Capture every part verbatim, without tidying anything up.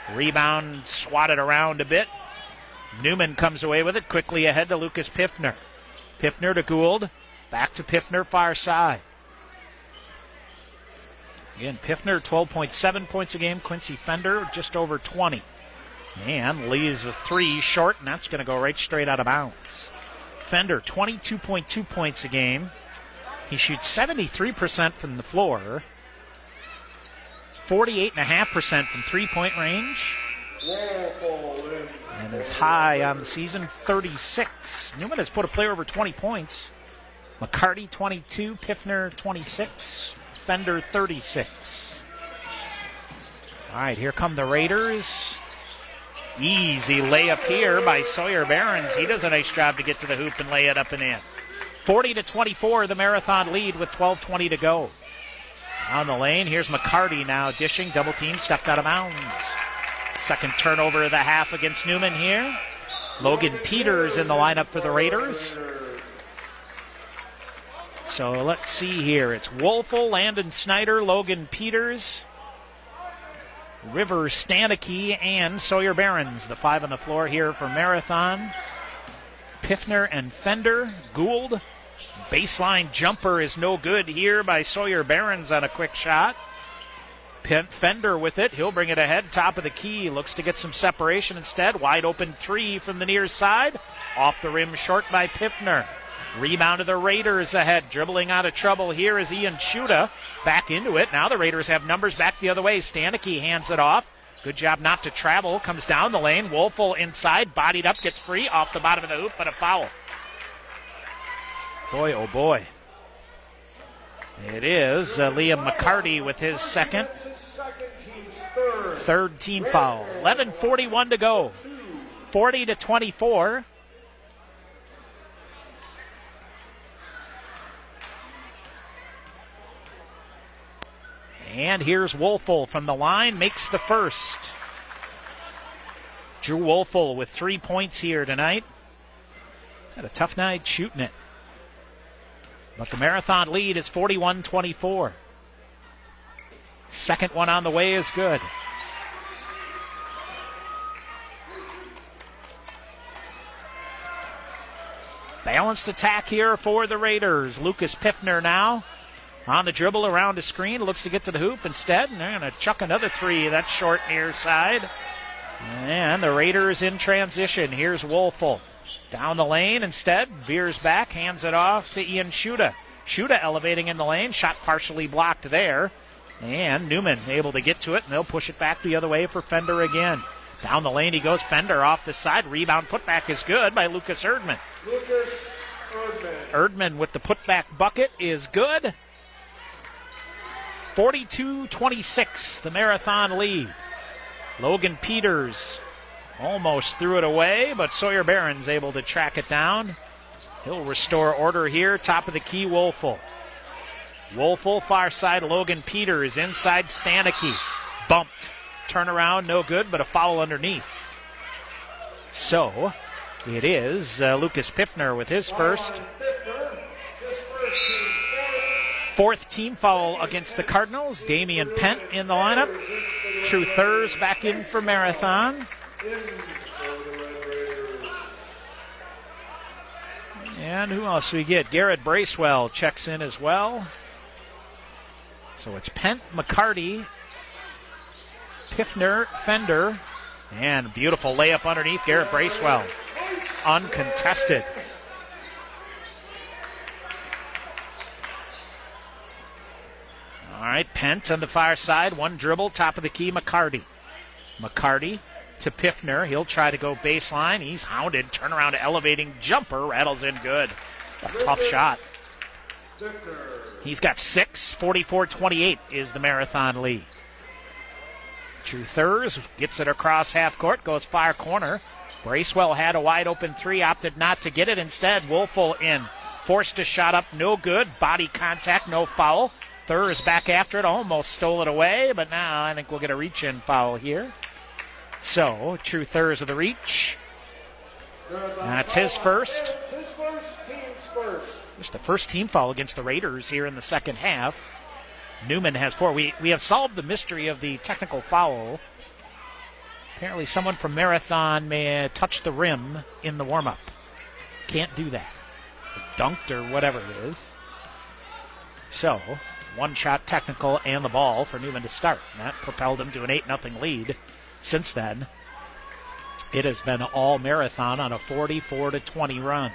Rebound swatted around a bit. Newman comes away with it, quickly ahead to Lucas Piffner. Piffner to Gould. Back to Piffner, far side. Again, Piffner, twelve point seven points a game. Quincy Fender, just over twenty. And Lee's a three short, and that's going to go right straight out of bounds. Fender, twenty-two point two points a game. He shoots seventy-three percent from the floor, forty-eight point five percent from three-point range, and is high on the season, thirty-six. Newman has put a player over twenty points. McCarty, twenty-two. Piffner, twenty-six. Fender, thirty-six. All right, here come the Raiders. Easy layup here by Sawyer Behrens. He does a nice job to get to the hoop and lay it up and in. forty to twenty-four, the Marathon lead with twelve twenty to go. On the lane, here's McCarty now dishing. Double team, stepped out of bounds. Second turnover of the half against Newman here. Logan Peters in the lineup for the Raiders. So let's see here. It's Wolfel, Landon Snyder, Logan Peters, River Stanicky, and Sawyer Behrens. The five on the floor here for Marathon. Piffner and Fender. Gould. Baseline jumper is no good here by Sawyer Behrens on a quick shot. Fender with it. He'll bring it ahead. Top of the key. Looks to get some separation instead. Wide open three from the near side. Off the rim short by Piffner. Rebound to the Raiders ahead. Dribbling out of trouble here is Ian Schuda. Back into it. Now the Raiders have numbers back the other way. Stanicky hands it off. Good job not to travel. Comes down the lane. Wolfel inside. Bodied up. Gets free. Off the bottom of the hoop, but a foul. Boy, oh boy. It is uh, Liam McCarty with his second. Third team foul. eleven forty-one to go. forty to twenty-four. And here's Wolfel from the line, makes the first. Drew Wolfel with three points here tonight. Had a tough night shooting it. But the Marathon lead is forty-one twenty-four. Second one on the way is good. Balanced attack here for the Raiders. Lucas Piffner now on the dribble around the screen. Looks to get to the hoop instead, and they're going to chuck another three. That's short near side. And the Raiders in transition. Here's Wolfel. Down the lane instead. Veers back, hands it off to Ian Schuda. Schuda elevating in the lane. Shot partially blocked there. And Newman able to get to it, and they'll push it back the other way for Fender again. Down the lane he goes. Fender off the side. Rebound putback is good by Lucas Erdman. Lucas Erdman. Erdman with the putback bucket is good. forty-two twenty-six, the Marathon lead. Logan Peters almost threw it away, but Sawyer Behrens able to track it down. He'll restore order here. Top of the key, Wolfel. Wolfel, far side, Logan Peters. Inside, Stanicky. Bumped. Turnaround, no good, but a foul underneath. So, it is uh, Lucas Piffner with his first. Fourth team foul against the Cardinals. Damian Pent in the lineup. True Thurs back in for Marathon. And who else we get? Garrett Bracewell checks in as well. So it's Pent, McCarty, Piffner, Fender, and beautiful layup underneath Garrett Bracewell. Uncontested. All right, Pent on the far side. One dribble, top of the key, McCarty. McCarty to Piffner. He'll try to go baseline. He's hounded. Turnaround elevating jumper. Rattles in good. A tough shot. He's got six. forty-four twenty-eight is the Marathon lead. True Thurs gets it across half court. Goes far corner. Bracewell had a wide open three. Opted not to get it. Instead, Wolfel in. Forced a shot up. No good. Body contact. No foul. Thurs back after it. Almost stole it away. But now I think we'll get a reach-in foul here. So, True Thurs with the reach. That's his first. His first, team's first. Just the first team foul against the Raiders here in the second half. Newman has four. We we have solved the mystery of the technical foul. Apparently someone from Marathon may touch the rim in the warm-up. Can't do that. Dunked or whatever it is. So, one shot technical and the ball for Newman to start. And that propelled him to an eight nothing lead. Since then, it has been all Marathon on a forty-four to twenty run.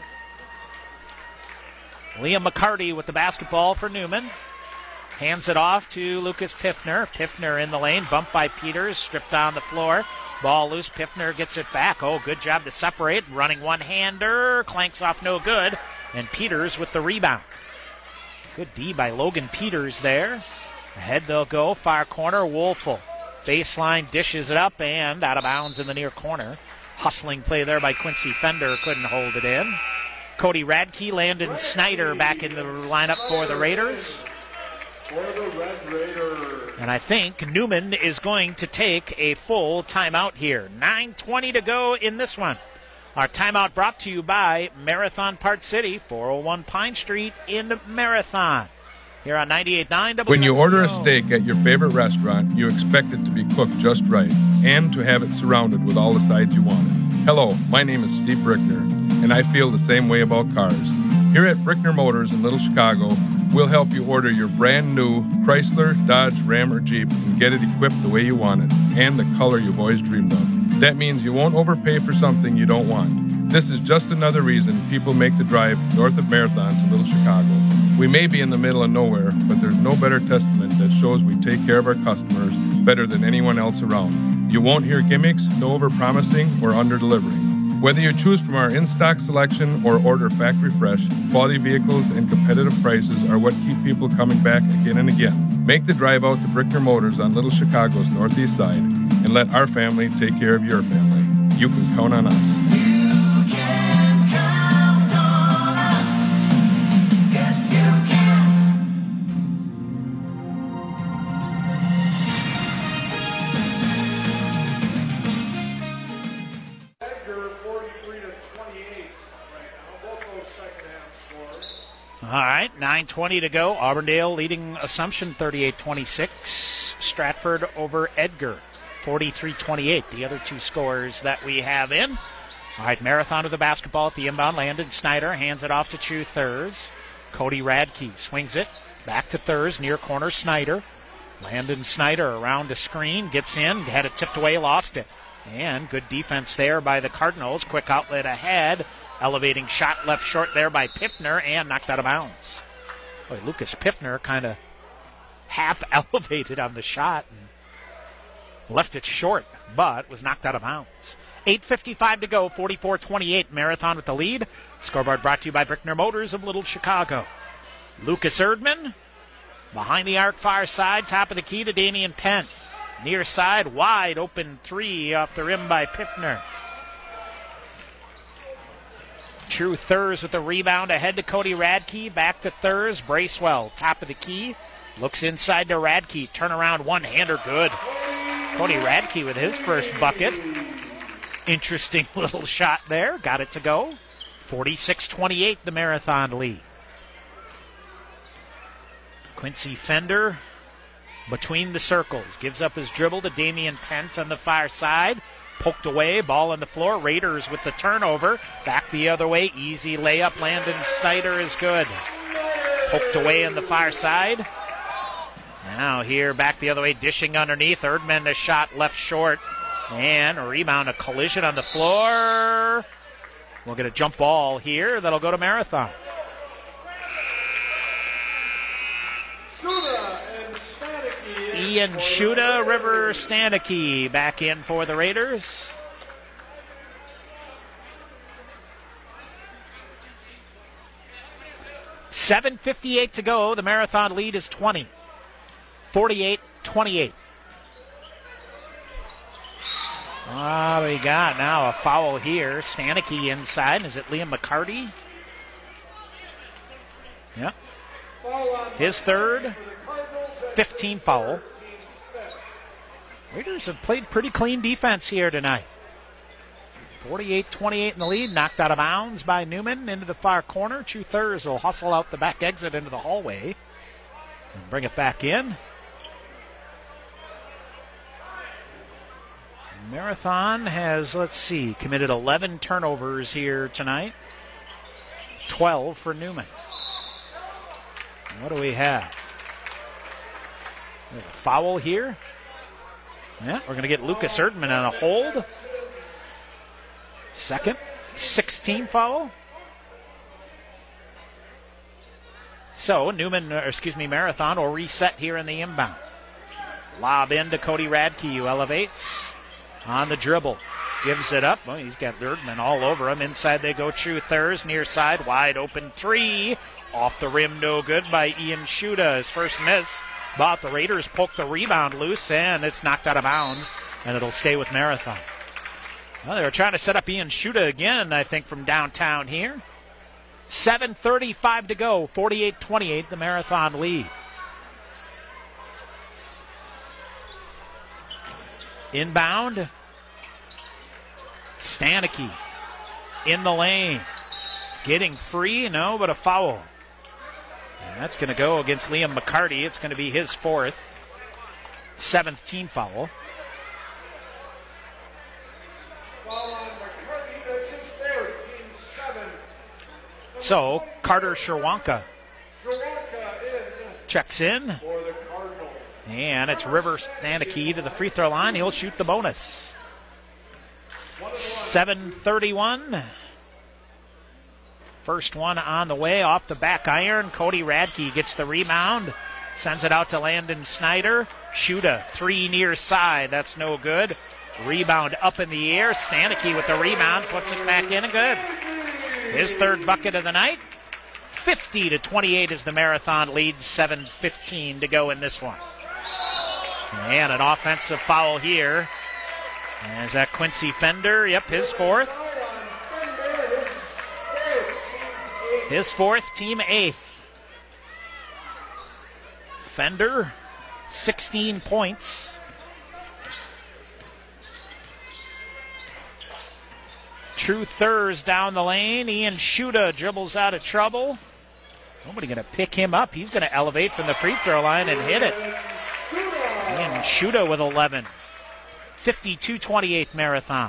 Liam McCarty with the basketball for Newman. Hands it off to Lucas Piffner. Piffner in the lane, bumped by Peters, stripped on the floor. Ball loose, Piffner gets it back. Oh, good job to separate. Running one-hander, clanks off no good. And Peters with the rebound. Good D by Logan Peters there. Ahead they'll go, far corner, Woelfel. Baseline dishes it up and out of bounds in the near corner. Hustling play there by Quincy Fender, couldn't hold it in. Cody Radke, Landon Snyder back in the lineup for the Raiders. For the Red Raiders. And I think Newman is going to take a full timeout here. nine twenty to go in this one. Our timeout brought to you by Marathon Parts City, four oh one Pine Street in Marathon. Here on ninety-eight point nine W. When you order a steak at your favorite restaurant, you expect it to be cooked just right and to have it surrounded with all the sides you want. Hello, my name is Steve Brickner, and I feel the same way about cars. Here at Brickner Motors in Little Chicago, we'll help you order your brand new Chrysler, Dodge, Ram, or Jeep and get it equipped the way you want it and the color you've always dreamed of. That means you won't overpay for something you don't want. This is just another reason people make the drive north of Marathon to Little Chicago. We may be in the middle of nowhere, but there's no better testament that shows we take care of our customers better than anyone else around. You won't hear gimmicks, no over-promising or under-delivering. Whether you choose from our in-stock selection or order factory fresh, quality vehicles and competitive prices are what keep people coming back again and again. Make the drive out to Brickner Motors on Little Chicago's northeast side and let our family take care of your family. You can count on us. All right, nine twenty to go. Auburndale leading Assumption thirty-eight twenty-six. Stratford over Edgar forty-three twenty-eight. The other two scores that we have in. All right, Marathon with the basketball at the inbound. Landon Snyder hands it off to Chu Thurs. Cody Radke swings it back to Thurs, near corner Snyder. Landon Snyder around the screen, gets in, had it tipped away, lost it. And good defense there by the Cardinals. Quick outlet ahead. Elevating shot left short there by Piffner and knocked out of bounds. Boy, Lucas Piffner kind of half elevated on the shot and left it short, but was knocked out of bounds. eight fifty-five to go, forty-four twenty-eight. Marathon with the lead. Scoreboard brought to you by Brickner Motors of Little Chicago. Lucas Erdman behind the arc, far side, top of the key to Damian Penn. Near side, wide open three off the rim by Piffner. True Thurs with the rebound ahead to Cody Radke. Back to Thurs. Bracewell, top of the key. Looks inside to Radke. Turnaround one-hander, good. Cody Radke with his first bucket. Interesting little shot there. Got it to go. forty-six twenty-eight, the Marathon lead. Quincy Fender between the circles. Gives up his dribble to Damian Pence on the far side. Poked away, ball on the floor. Raiders with the turnover. Back the other way, easy layup. Landon Snyder is good. Poked away on the far side. Now here, back the other way, dishing underneath. Erdman, a shot left short. And a rebound, a collision on the floor. We'll get a jump ball here. That'll go to Marathon. Ian Shuda, River Stanicky back in for the Raiders. seven fifty-eight to go. The Marathon lead is twenty. forty-eight twenty-eight. Ah, we got now a foul here. Stanicky inside. Is it Liam McCarty? Yep. His third. fifteen foul. Raiders have played pretty clean defense here tonight. forty-eight twenty-eight in the lead. Knocked out of bounds by Newman into the far corner. Chu Thurs will hustle out the back exit into the hallway and bring it back in. Marathon has, let's see, committed eleven turnovers here tonight. twelve for Newman. What do we have? We have a foul here. Yeah, we're going to get Lucas Erdman on a hold. Second, sixteen foul. So Newman, or excuse me, Marathon will reset here in the inbound. Lob in to Cody Radke, who elevates on the dribble. Gives it up. Well, he's got Erdman all over him. Inside they go. True Thurs, near side, wide open three. Off the rim, no good by Ian Shuda. His first miss. But the Raiders poke the rebound loose, and it's knocked out of bounds, and it'll stay with Marathon. Well, they were trying to set up Ian Shuda again, I think, from downtown here. seven thirty-five to go, forty-eight twenty-eight, the Marathon lead. Inbound. Stanicky in the lane. Getting free, no, but a foul. And that's going to go against Liam McCarty. It's going to be his fourth. Seventh team foul. Foul on McCarty, that's his fourth, team seven. So, Carter Sherwanka Sherwanka in checks in. for the Cardinals. And it's River Stanicky to the free throw line. He'll shoot the bonus. seven thirty-one. First one on the way off the back iron. Cody Radke gets the rebound. Sends it out to Landon Snyder. Shuda, three near side. That's no good. Rebound up in the air. Stanicky with the rebound. Puts it back in and good. His third bucket of the night. fifty to twenty-eight as the Marathon leads. seven fifteen to go in this one. And an offensive foul here. Is that Quincy Fender? Yep, his fourth. His fourth, team eighth. Fender, sixteen points. True Thurs down the lane. Ian Shuda dribbles out of trouble. Nobody going to pick him up. He's going to elevate from the free throw line and hit it. Ian Shuda with eleven. fifty-two twenty-eight Marathon.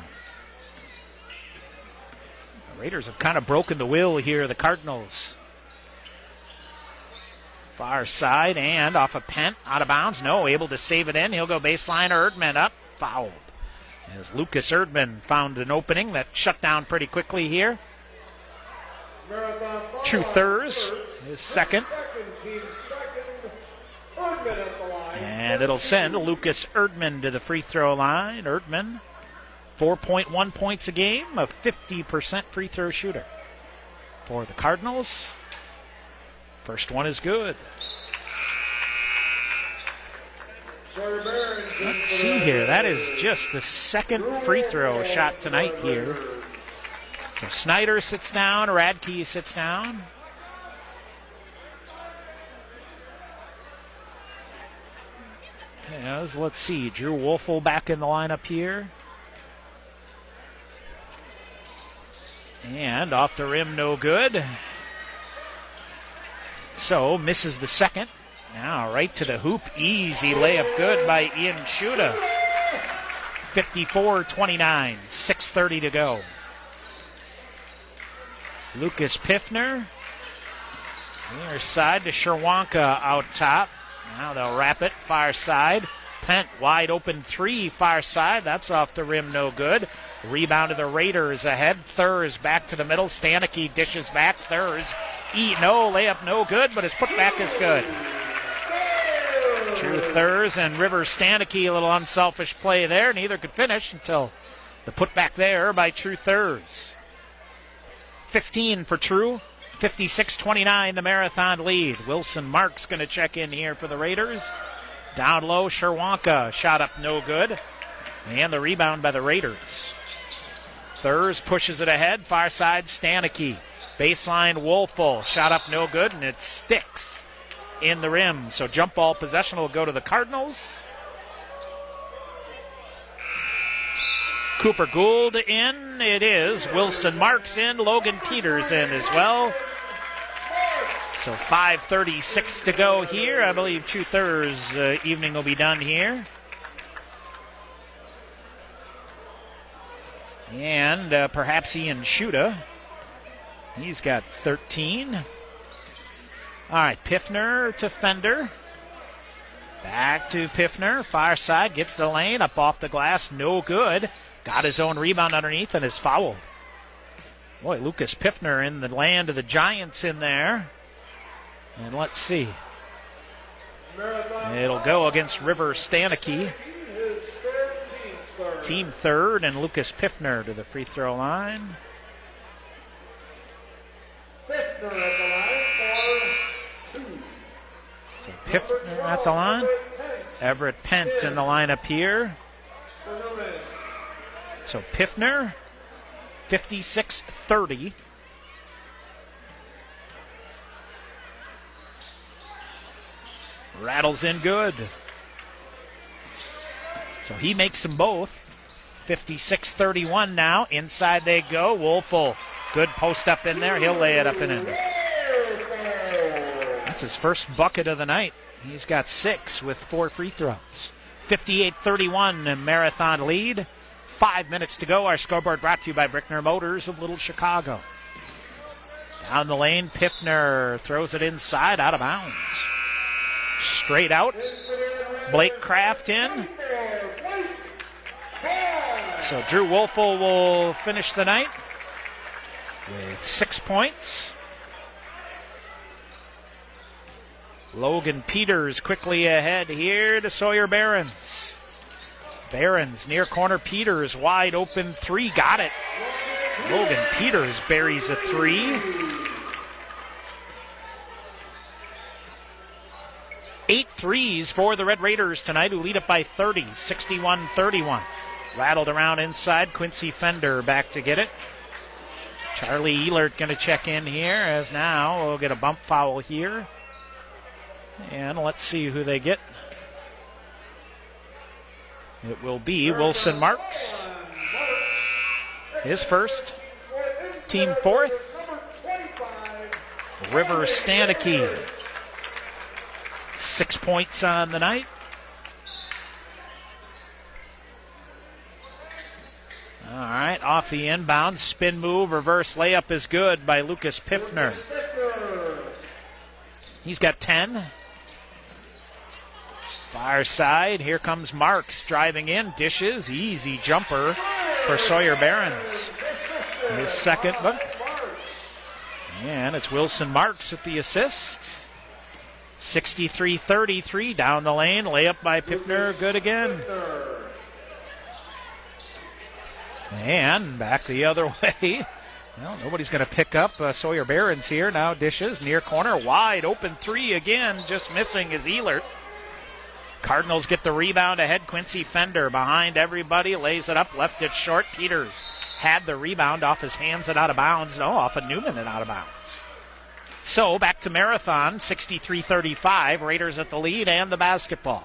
The Raiders have kind of broken the will here, the Cardinals. Far side and off a Pent, out of bounds. No, able to save it in. He'll go baseline. Erdman up, fouled. As Lucas Erdman found an opening that shut down pretty quickly here. True Thurs, his second. And it'll send Lucas Erdman to the free throw line. Erdman, four point one points a game, a fifty percent free throw shooter for the Cardinals. First one is good. Let's see here. That is just the second free throw shot tonight here. So Snyder sits down. Radke sits down. Yes, let's see. Drew Wolfel back in the lineup here. And off the rim, no good. So misses the second. Now right to the hoop. Easy layup good by Ian Shuda. fifty-four twenty-nine. six thirty to go. Lucas Piffner. Near side to Sherwanka out top. Now they'll wrap it far side. Pent wide open three far side. That's off the rim, no good. Rebound to the Raiders ahead. Thurs back to the middle. Stanicky dishes back. Thurs eat no layup, no good, but his putback is good. True Thurs and River Stanicky, a little unselfish play there. Neither could finish until the putback there by True Thurs. fifteen for True. fifty-six twenty-nine, the Marathon lead. Wilson Marks going to check in here for the Raiders. Down low, Sherwanka. Shot up, no good. And the rebound by the Raiders. Thurs pushes it ahead. Far side, Stanicky. Baseline, Wolfel. Shot up, no good, and it sticks in the rim. So jump ball possession will go to the Cardinals. Cooper Gould in. It is. Wilson Marks in. Logan Peters in as well. So five thirty-six to go here. I believe True Thurs uh, evening will be done here. And uh, perhaps Ian Shuda. He's got thirteen. All right, Piffner to Fender. Back to Piffner. Far side, gets the lane, up off the glass, no good. Got his own rebound underneath and is fouled. Boy, Lucas Piffner in the land of the Giants in there. And let's see. It'll go against River Stanicky. Team third, and Lucas Piffner to the free throw line. Piffner at the line for two. So Piffner at the line. Everett Pent in the lineup here. So Piffner, fifty-six thirty. Rattles in good. So he makes them both. fifty-six thirty-one now. Inside they go. Woelfel, good post up in there. He'll lay it up and in. That's his first bucket of the night. He's got six with four free throws. fifty-eight thirty-one Marathon lead. Five minutes to go. Our scoreboard brought to you by Brickner Motors of Little Chicago. Down the lane, Piffner throws it inside, out of bounds. Straight out. Blake Kraft in. So Drew Woelfel will finish the night with six points. Logan Peters quickly ahead here to Sawyer Behrens. Behrens near corner, Peters wide open three, got it. Logan Peters buries a three. Eight threes for the Red Raiders tonight, who lead it by thirty, sixty-one thirty-one. Rattled around inside, Quincy Fender back to get it. Charlie Elert going to check in here, as now we'll get a bump foul here. And let's see who they get. It will be Wilson Marks. His first. Team fourth. River Stanicky. Six points on the night. All right, off the inbound. Spin move, reverse layup is good by Lucas Piffner. He's got ten. Far side, here comes Marks driving in, dishes, easy jumper for Sawyer Behrens. His second, but and it's Wilson Marks with the assist. sixty-three thirty-three down the lane, layup by Piffner, good again. And back the other way. Well, nobody's going to pick up uh, Sawyer Behrens here. Now dishes, near corner, wide open three again, just missing is Elert. Cardinals get the rebound ahead. Quincy Fender behind everybody, lays it up, left it short. Peters had the rebound off his hands and out of bounds. No, off of Newman and out of bounds. So back to Marathon, sixty-three thirty-five. Raiders at the lead and the basketball.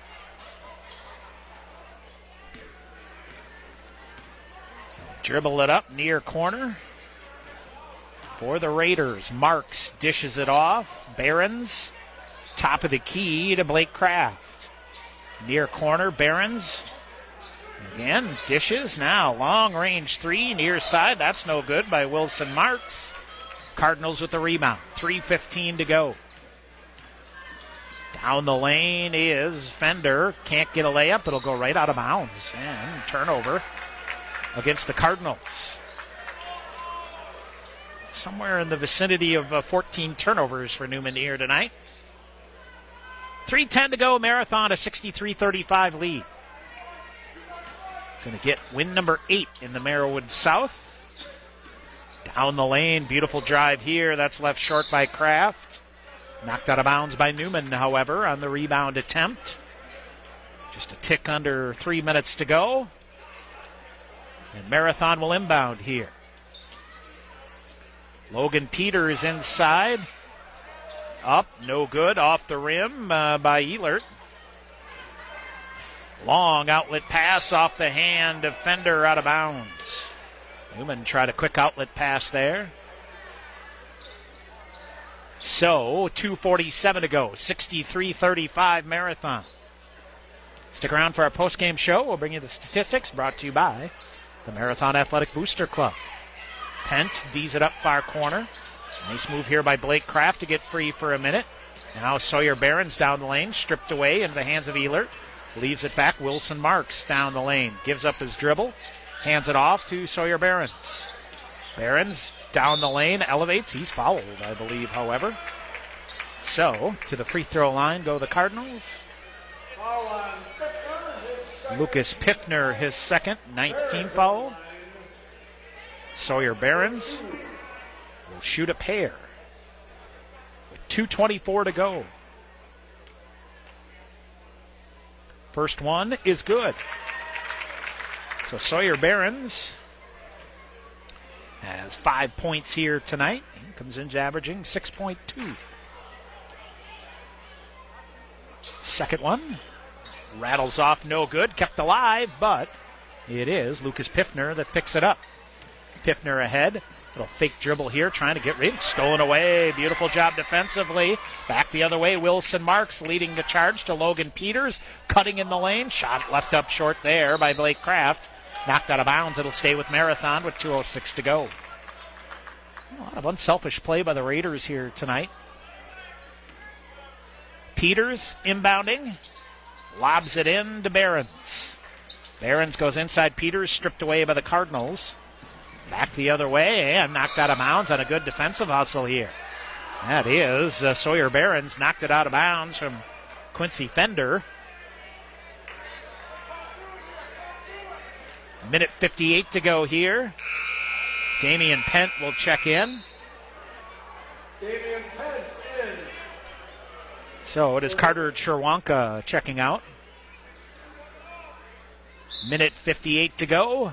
Dribble it up near corner for the Raiders. Marks dishes it off. Behrens, top of the key to Blake Kraft. Near corner, Behrens. Again, dishes. Now, long range three, near side. That's no good by Wilson Marks. Cardinals with the rebound. three fifteen to go. Down the lane is Fender. Can't get a layup. It'll go right out of bounds. And turnover against the Cardinals. Somewhere in the vicinity of uh, fourteen turnovers for Newman here tonight. three ten to go. Marathon, a sixty-three thirty-five lead. Going to get win number eight in the Merriwood South. Down the lane, beautiful drive here. That's left short by Kraft. Knocked out of bounds by Newman, however, on the rebound attempt. Just a tick under three minutes to go. And Marathon will inbound here. Logan Peters inside. Up, no good, off the rim uh, by Elert. Long outlet pass off the hand of Fender, out of bounds. Newman tried a quick outlet pass there. So, two forty-seven to go, sixty-three thirty-five Marathon. Stick around for our post-game show. We'll bring you the statistics brought to you by the Marathon Athletic Booster Club. Pent D's it up far corner. Nice move here by Blake Kraft to get free for a minute. Now Sawyer Behrens down the lane, stripped away into the hands of Ehlert. Leaves it back. Wilson Marks down the lane. Gives up his dribble. Hands it off to Sawyer Behrens. Behrens down the lane, elevates. He's fouled, I believe, however. So, to the free throw line go the Cardinals. Foul on Piffner, his second. Lucas Piffner, his second, ninth team foul. Sawyer Behrens will shoot a pair. With two twenty-four to go. First one is good. So Sawyer Behrens has five points here tonight. He comes in averaging six point two. Second one rattles off, no good, kept alive, but it is Lucas Piffner that picks it up. Piffner ahead. Little fake dribble here, trying to get rid. Stolen away. Beautiful job defensively. Back the other way. Wilson Marks leading the charge to Logan Peters. Cutting in the lane. Shot left up short there by Blake Kraft. Knocked out of bounds. It'll stay with Marathon with two oh six to go. A lot of unselfish play by the Raiders here tonight. Peters inbounding. Lobs it in to Behrens. Behrens goes inside Peters, stripped away by the Cardinals. Back the other way and knocked out of bounds on a good defensive hustle here. That is uh, Sawyer Behrens knocked it out of bounds from Quincy Fender. Minute fifty-eight to go here. Damian Pent will check in. Damian Pent in. So it is Carter Cherwanka checking out. Minute fifty-eight to go.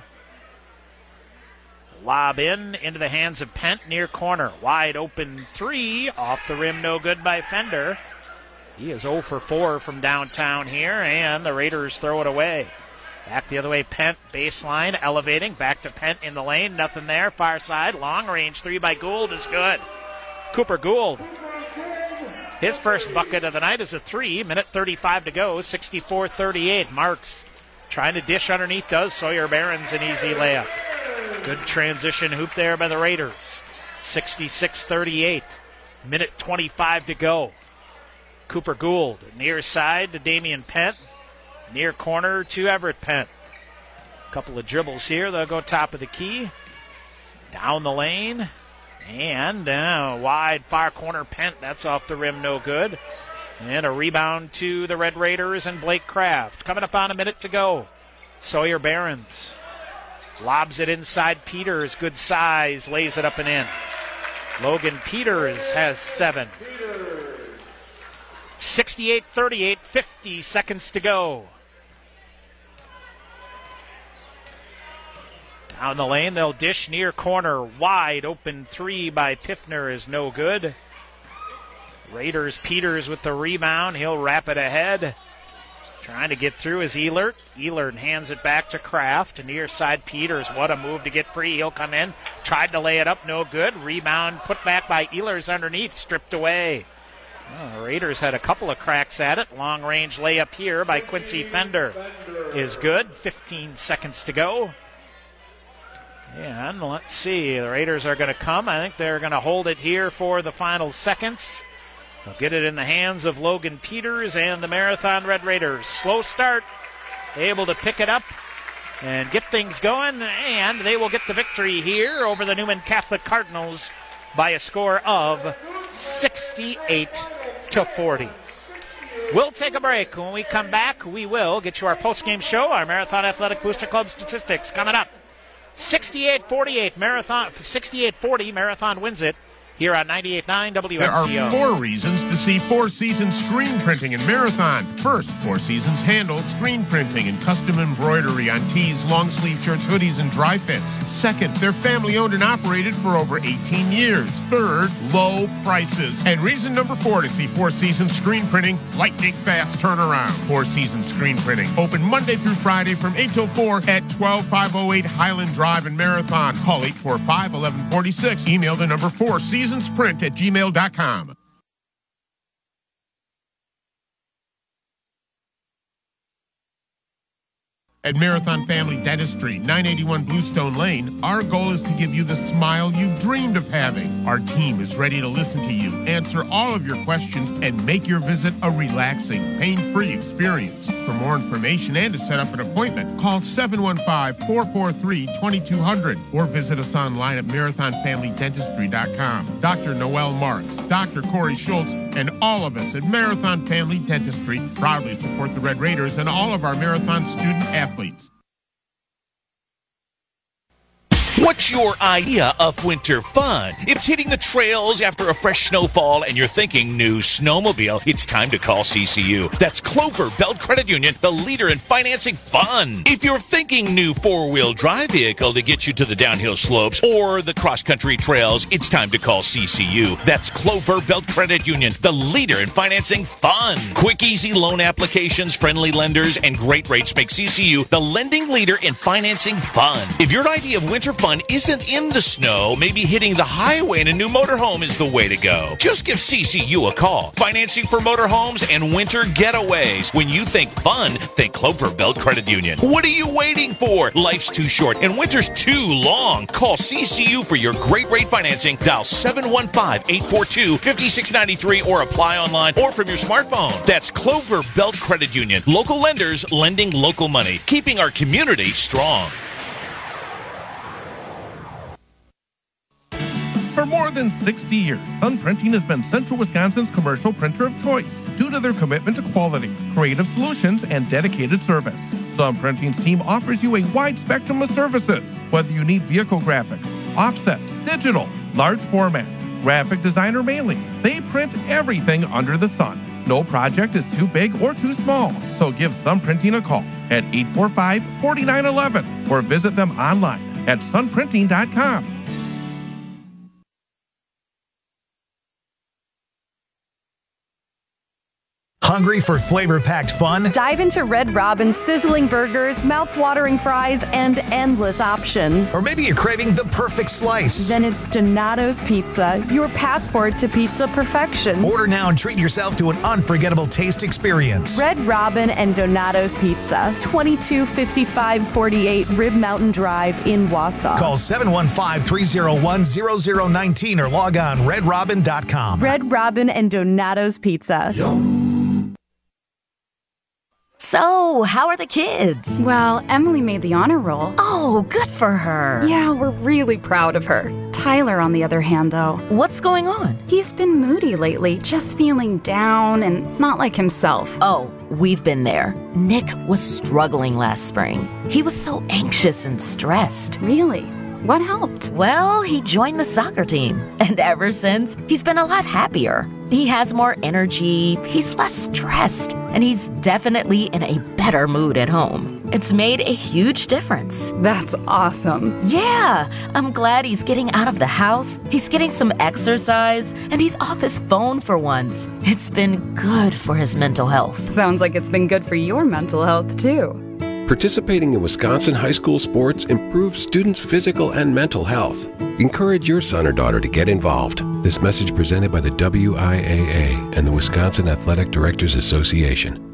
Lob in into the hands of Pent near corner. Wide open three. Off the rim, no good by Fender. He is oh for four from downtown here, and the Raiders throw it away. Back the other way, Pent, baseline, elevating. Back to Pent in the lane, nothing there. Far side, long range three by Gould is good. Cooper Gould. His first bucket of the night is a three. Minute thirty-five to go, sixty-four thirty-eight. Marks trying to dish underneath, does Sawyer Behrens an easy layup. Good transition hoop there by the Raiders. sixty-six thirty-eight. Minute twenty-five to go. Cooper Gould, near side to Damian Pent. Near corner to Everett Pent. Couple of dribbles here. They'll go top of the key. Down the lane. And uh, wide far corner Pent. That's off the rim, no good. And a rebound to the Red Raiders and Blake Kraft. Coming up on a minute to go. Sawyer Behrens lobs it inside Peters. Good size. Lays it up and in. Logan Peters has seven. sixty-eight thirty-eight. fifty seconds to go. Down the lane, they'll dish near corner. Wide open three by Piffner is no good. Raiders, Peters with the rebound. He'll wrap it ahead. Trying to get through is Ehlert. Ehlert hands it back to Kraft. Near side Peters. What a move to get free. He'll come in. Tried to lay it up. No good. Rebound put back by Ehlert's underneath. Stripped away. Well, the Raiders had a couple of cracks at it. Long range layup here by Quincy Fender is good. fifteen seconds to go. And let's see. The Raiders are going to come. I think they're going to hold it here for the final seconds. They'll get it in the hands of Logan Peters and the Marathon Red Raiders. Slow start. Able to pick it up and get things going. And they will get the victory here over the Newman Catholic Cardinals by a score of sixty-eight to forty. We'll take a break. When we come back, we will get you our post-game show, our Marathon Athletic Booster Club statistics coming up. sixty-eight forty-eight Marathon, sixty-eight forty Marathon wins it here on ninety-eight point nine W M C O. There are four reasons to see Four Seasons screen printing in Marathon. First, Four Seasons handles screen printing and custom embroidery on tees, long sleeve shirts, hoodies, and dry fits. Second, they're family owned and operated for over eighteen years. Third, low prices. And reason number four to see Four Seasons screen printing, lightning fast turnaround. Four Seasons screen printing, open Monday through Friday from eight till four at twelve five oh eight Highland Drive in Marathon. Call eight four five, one one four six. Email the number four seasonsprint at gmail dot com. At Marathon Family Dentistry, nine eighty-one Bluestone Lane, our goal is to give you the smile you've dreamed of having. Our team is ready to listen to you, answer all of your questions, and make your visit a relaxing, pain-free experience. For more information and to set up an appointment, call seven one five, four four three, two two zero zero or visit us online at marathon family dentistry dot com. Doctor Noel Marks, Doctor Corey Schultz, and all of us at Marathon Family Dentistry proudly support the Red Raiders and all of our Marathon student athletes. What's your idea of winter fun? If it's hitting the trails after a fresh snowfall and you're thinking new snowmobile, it's time to call C C U. That's Clover Belt Credit Union, the leader in financing fun. If you're thinking new four-wheel drive vehicle to get you to the downhill slopes or the cross-country trails, it's time to call C C U. That's Clover Belt Credit Union, the leader in financing fun. Quick, easy loan applications, friendly lenders, and great rates make C C U the lending leader in financing fun. If your idea of winter fun isn't in the snow, maybe hitting the highway in a new motorhome is the way to go. Just give C C U a call. Financing for motorhomes and winter getaways. When you think fun, think Clover Belt Credit Union. What are you waiting for? Life's too short and winter's too long. Call C C U for your great rate financing. Dial seven one five, eight four two, five six nine three or apply online or from your smartphone. That's Clover Belt Credit Union. Local lenders lending local money, keeping our community strong. For more than sixty years, Sun Printing has been Central Wisconsin's commercial printer of choice due to their commitment to quality, creative solutions, and dedicated service. Sun Printing's team offers you a wide spectrum of services, whether you need vehicle graphics, offset, digital, large format, graphic design, or mailing. They print everything under the sun. No project is too big or too small, so give Sun Printing a call at eight four five, four nine one one or visit them online at sun printing dot com. Hungry for flavor-packed fun? Dive into Red Robin's sizzling burgers, mouth-watering fries, and endless options. Or maybe you're craving the perfect slice. Then it's Donato's Pizza, your passport to pizza perfection. Order now and treat yourself to an unforgettable taste experience. Red Robin and Donato's Pizza, twenty-two fifty-five forty-eight Rib Mountain Drive in Wausau. Call seven one five, three oh one, zero zero one nine or log on red robin dot com. Red Robin and Donato's Pizza. Yum. So, how are the kids? Well, Emily made the honor roll. Oh, good for her. Yeah, we're really proud of her. Tyler, on the other hand, though. What's going on? He's been moody lately, just feeling down and not like himself. Oh, we've been there. Nick was struggling last spring. He was so anxious and stressed. Really? What helped? Well, he joined the soccer team. And ever since, he's been a lot happier. He has more energy, he's less stressed, and he's definitely in a better mood at home. It's made a huge difference. That's awesome. Yeah, I'm glad he's getting out of the house, he's getting some exercise, and he's off his phone for once. It's been good for his mental health. Sounds like it's been good for your mental health, too. Participating in Wisconsin high school sports improves students' physical and mental health. Encourage your son or daughter to get involved. This message presented by the W I A A and the Wisconsin Athletic Directors Association.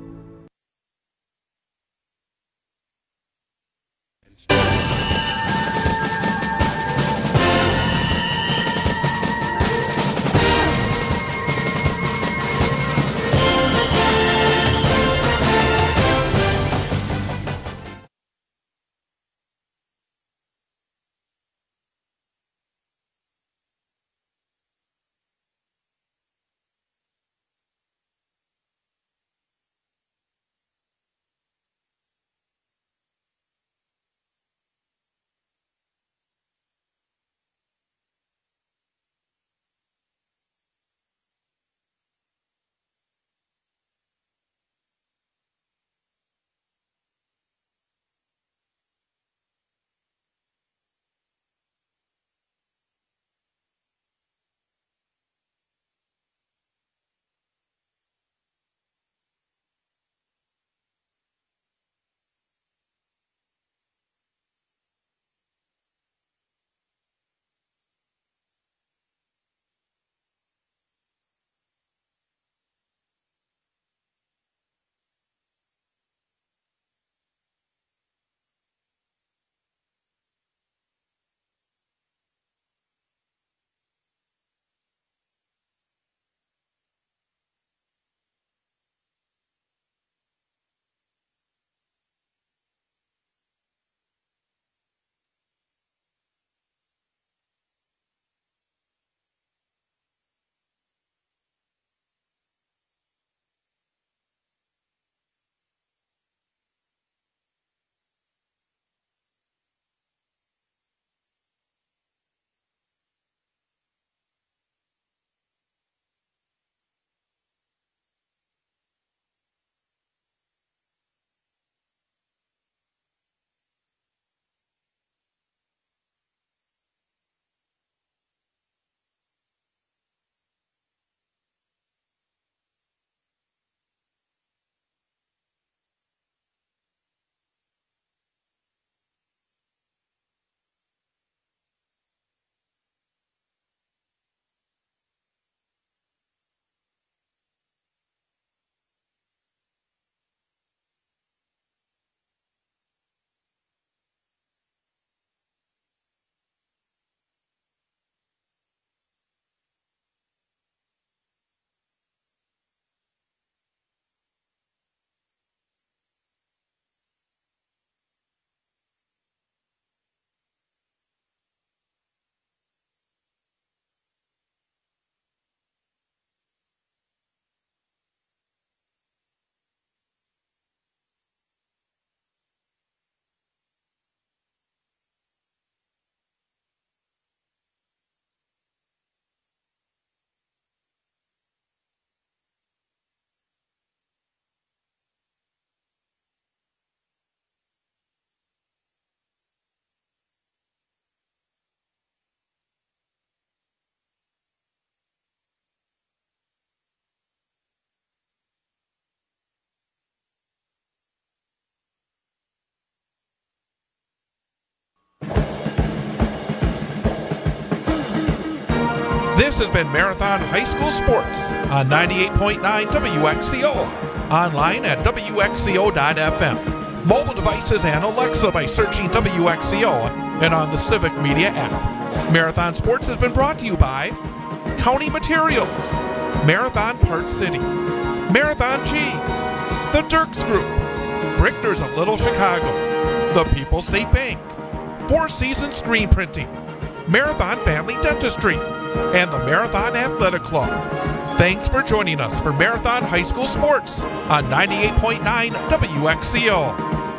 This has been Marathon High School Sports on ninety-eight point nine W X C O, online at W X C O dot F M, mobile devices and Alexa by searching W X C O, and on the Civic Media app. Marathon Sports has been brought to you by County Materials, Marathon Parts City, Marathon Cheese, the Dirks Group, Brickner's of Little Chicago, the People's State Bank, Four Seasons Screen Printing, Marathon Family Dentistry, and the Marathon Athletic Club. Thanks for joining us for Marathon High School Sports on ninety-eight point nine W X C O.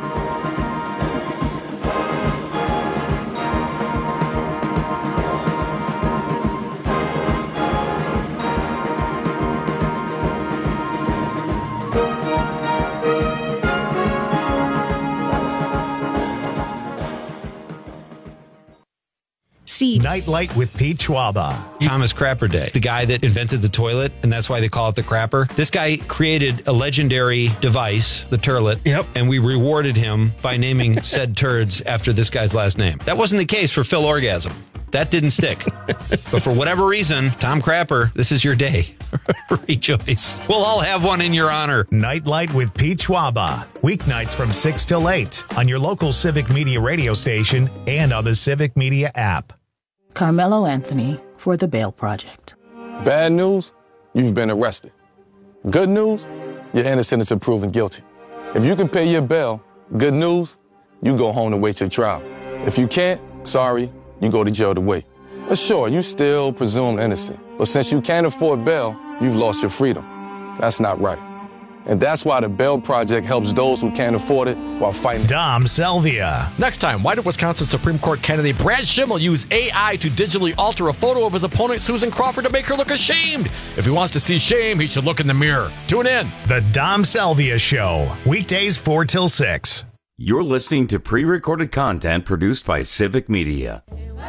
Nightlight with Pete Schwaba. Thomas Crapper Day, the guy that invented the toilet, and that's why they call it the crapper. This guy created a legendary device, the turlet, yep. and we rewarded him by naming said turds after this guy's last name. That wasn't the case for Phil Orgasm. That didn't stick. But for whatever reason, Tom Crapper, this is your day. Rejoice. We'll all have one in your honor. Nightlight with Pete Schwaba. Weeknights from six till eight on your local Civic Media radio station and on the Civic Media app. Carmelo Anthony for the Bail Project. Bad news, you've been arrested. Good news, you're innocent until proven guilty. If you can pay your bail, good news, you go home to wait your trial. If you can't, sorry, you go to jail to wait. But sure, you still presumed innocent. But since you can't afford bail, you've lost your freedom. That's not right. And that's why the Bail Project helps those who can't afford it while fighting. Dom Selvia. Next time, why did Wisconsin Supreme Court candidate Brad Schimmel use A I to digitally alter a photo of his opponent Susan Crawford to make her look ashamed? If he wants to see shame, he should look in the mirror. Tune in. The Dom Selvia Show. Weekdays four till six. You're listening to pre-recorded content produced by Civic Media.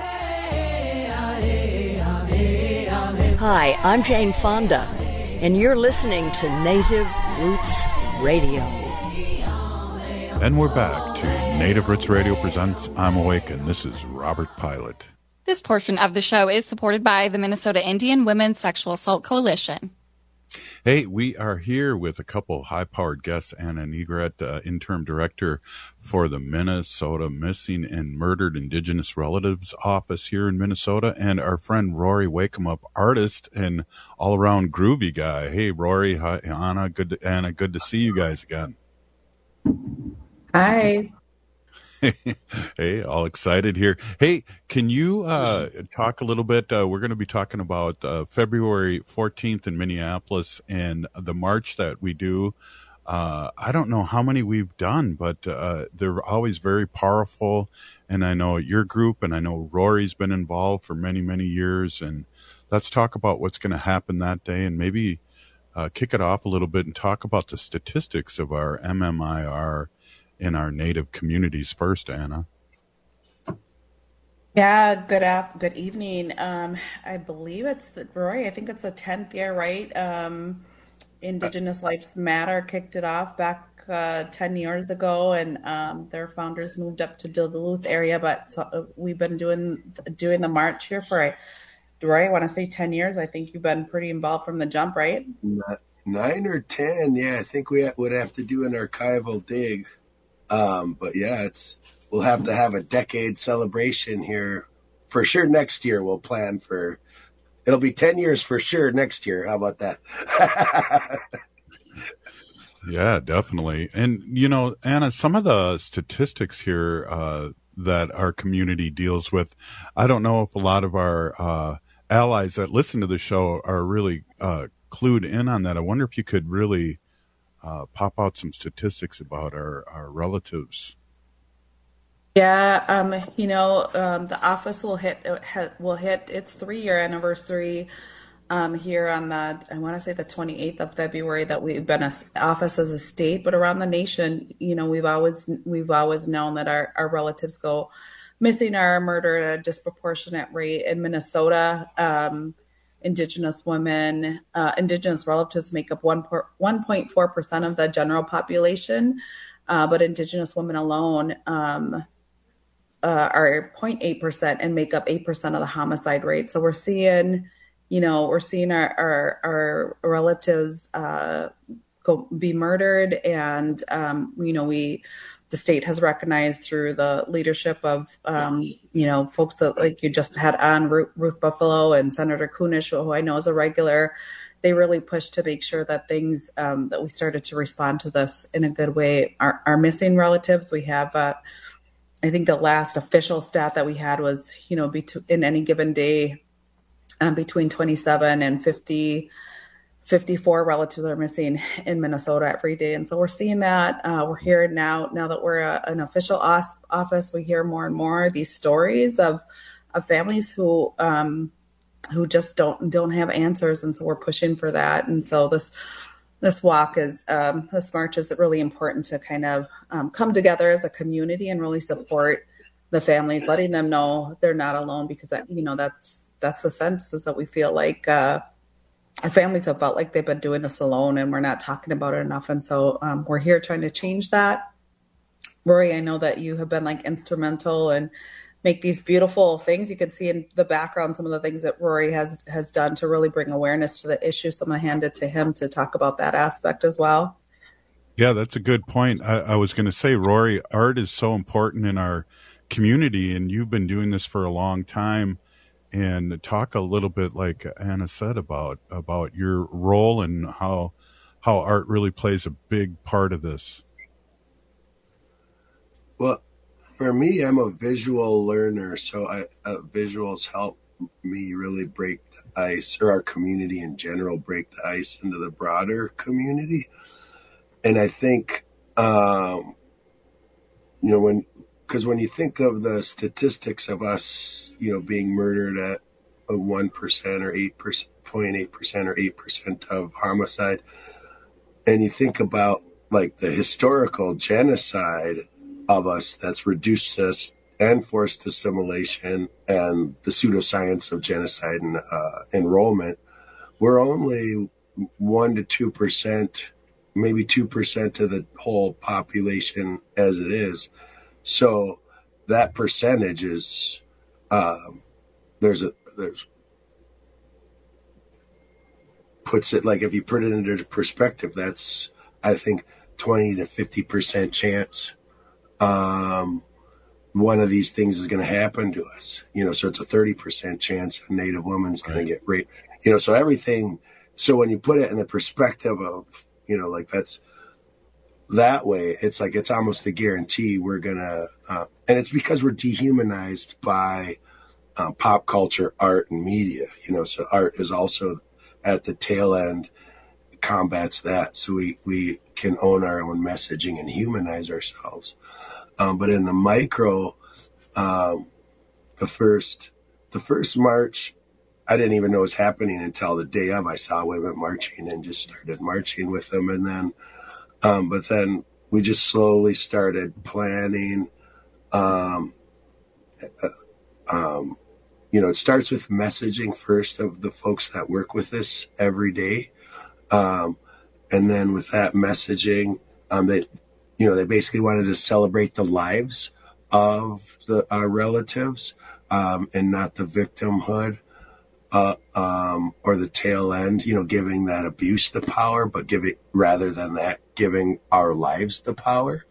Hi, I'm Jane Fonda, and you're listening to Native Roots Radio. And we're back to Native Roots Radio presents I'm Awake, and this is Robert Pilot. This portion of the show is supported by the Minnesota Indian Women's Sexual Assault Coalition. Hey, we are here with a couple high-powered guests, Anna Negret, uh, interim director for the Minnesota Missing and Murdered Indigenous Relatives Office here in Minnesota, and our friend Rory Wakemup, artist and all-around groovy guy. Hey, Rory, hi, Anna, good to, Anna, good to see you guys again. Hi. Hey, all excited here. Hey, can you uh, talk a little bit? Uh, we're going to be talking about uh, February fourteenth in Minneapolis and the march that we do. Uh, I don't know how many we've done, but uh, they're always very powerful. And I know your group, and I know Rory's been involved for many, many years. And let's talk about what's going to happen that day, and maybe uh, kick it off a little bit and talk about the statistics of our M M I R in our Native communities first, Anna. Yeah, good af- good evening. Um, I believe it's the, Roy, I think it's the tenth year, right? Um, Indigenous Lives Matter kicked it off back uh, ten years ago, and um, their founders moved up to the Duluth area, but so, uh, we've been doing doing the march here for, Roy, I want to say ten years. I think you've been pretty involved from the jump, right? Nine or ten, yeah. I think we would have to do an archival dig. Um, but yeah, it's we'll have to have a decade celebration here for sure. Next year we'll plan for it'll be ten years for sure next year. How about that? Yeah, definitely. And you know, Anna, some of the statistics here uh, that our community deals with, I don't know if a lot of our uh, allies that listen to the show are really uh, clued in on that. I wonder if you could really Uh, pop out some statistics about our, our relatives. Yeah, um, you know, um, the office will hit will hit its three year anniversary um, here on the I want to say the twenty-eighth of February that we've been an office as a state, but around the nation, you know, we've always we've always known that our, our relatives go missing or murdered at a disproportionate rate in Minnesota. Um, Indigenous women, uh, Indigenous relatives make up one point four percent of the general population, uh, but Indigenous women alone um, uh, are zero point eight percent and make up eight percent of the homicide rate. So we're seeing you know, we're seeing our, our, our relatives uh, go be murdered. And, um, you know, we, the state has recognized through the leadership of, um, you know, folks that like you just had on, Ruth, Ruth Buffalo and Senator Kunish, who I know is a regular. They really pushed to make sure that things um, that we started to respond to this in a good way. Our, our missing relatives, we have, uh, I think the last official stat that we had was, you know, bet- in any given day, um, between twenty-seven and fifty, fifty-four relatives are missing in Minnesota every day. And so we're seeing that. Uh, we're hearing now, now that we're a, an official os- office, we hear more and more these stories of, of families who, um, who just don't, don't have answers. And so we're pushing for that. And so this, this walk is, um, this march is really important to kind of um, come together as a community and really support the families, letting them know they're not alone, because that, you know, that's, that's the sense, is that we feel like, uh, our families have felt like they've been doing this alone and we're not talking about it enough. And so um, we're here trying to change that. Rory, I know that you have been like instrumental and make these beautiful things. You can see in the background some of the things that Rory has has done to really bring awareness to the issue. So I'm going to hand it to him to talk about that aspect as well. Yeah, that's a good point. I, I was going to say, Rory, art is so important in our community, and you've been doing this for a long time. And talk a little bit, like Anna said, about about your role and how how art really plays a big part of this. Well, for me, I'm a visual learner, so I, uh, visuals help me really break the ice, or our community in general break the ice into the broader community. And I think, um, you know, when because when you think of the statistics of us, you know, being murdered at a one percent or eight percent, zero point eight percent or eight percent of homicide, and you think about like the historical genocide of us that's reduced us and forced assimilation and the pseudoscience of genocide and uh, enrollment, we're only one to two percent, maybe two percent of the whole population as it is. So that percentage is, um, there's a, there's, puts it like, if you put it into perspective, that's, I think, twenty to fifty percent chance, um, one of these things is going to happen to us, you know, so it's a thirty percent chance a Native woman's going to get raped, you know, so everything. So when you put it in the perspective of, you know, like that's, that way, it's like it's almost a guarantee we're gonna, uh, and it's because we're dehumanized by uh, pop culture, art, and media. You know, so art is also at the tail end, combats that, so we we can own our own messaging and humanize ourselves. Um, but in the micro, um, the first the first march, I didn't even know was happening until the day of. I saw women marching and just started marching with them, and then. Um, but then we just slowly started planning. Um, uh, um, you know, it starts with messaging first of the folks that work with this every day. Um, and then with that messaging, um, they, you know, they basically wanted to celebrate the lives of the our relatives, um, and not the victimhood. Uh, um, or the tail end, you know, giving that abuse the power, but giving, rather than that, giving our lives the power.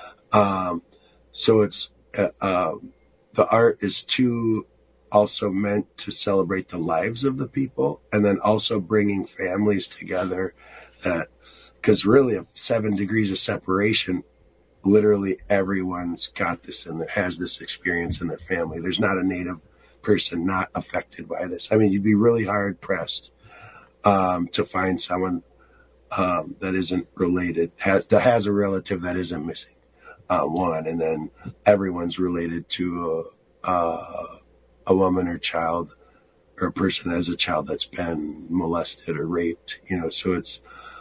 Um, so it's, uh, uh, the art is too also meant to celebrate the lives of the people, and then also bringing families together that, because really of seven degrees of separation, literally everyone's got this and has this experience in their family. There's not a Native person not affected by this. I mean, you'd be really hard pressed um, to find someone um, that isn't related, has, that has a relative that isn't missing, uh, one, and then everyone's related to a, a, a woman or child, or a person as a child that's been molested or raped, you know, so it's,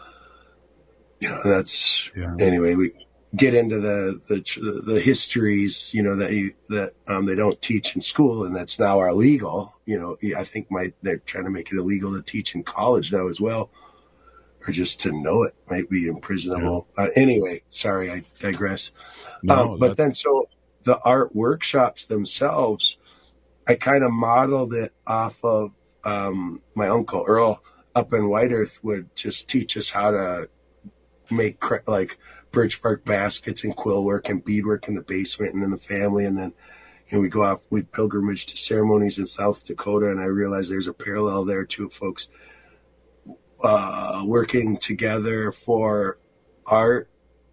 you know, that's, yeah. Anyway, we get into the, the, the histories, you know, that you, that, um, they don't teach in school, and that's now illegal. You know, I think my, they're trying to make it illegal to teach in college now as well, or just to know it might be imprisonable. Yeah. Uh, anyway, sorry, I digress. No, um, but then, so the art workshops themselves, I kind of modeled it off of um, my uncle Earl up in White Earth would just teach us how to make cre- like birch bark baskets and quill work and beadwork in the basement and in the family. And then, you know, we go off, we'd pilgrimage to ceremonies in South Dakota. And I realized there's a parallel there too, folks, uh, working together for art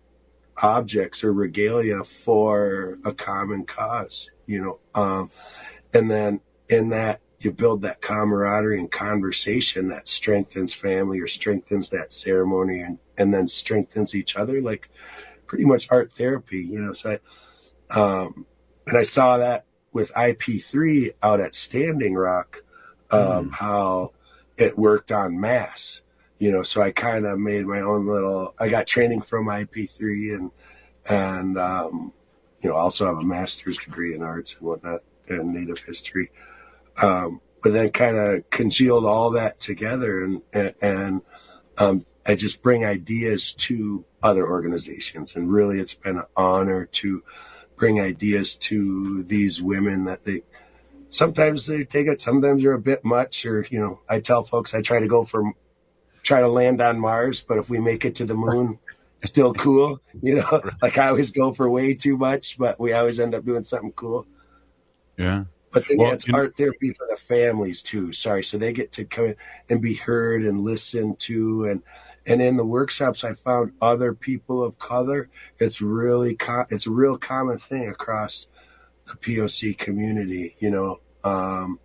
objects or regalia for a common cause, you know. Um, and then in that, you build that camaraderie and conversation that strengthens family or strengthens that ceremony and, and then strengthens each other, like pretty much art therapy, you know. So I, um, and I saw that with I P three out at Standing Rock, um, mm. how it worked on mass, you know. So I kind of made my own little, I got training from I P three and, and, um, you know, also have a master's degree in arts and whatnot and Native history. Um, but then kind of congealed all that together and, and, and um, I just bring ideas to other organizations. And really it's been an honor to bring ideas to these women that they, sometimes they take it, sometimes they're a bit much, or, you know, I tell folks I try to go for, try to land on Mars, but if we make it to the moon, it's still cool. You know, like I always go for way too much, but we always end up doing something cool. Yeah. But then well, yeah, it's art therapy for the families too. Sorry. So they get to come in and be heard and listened to. And, and in the workshops, I found other people of color. It's really, co- it's a real common thing across the P O C community, you know? Um,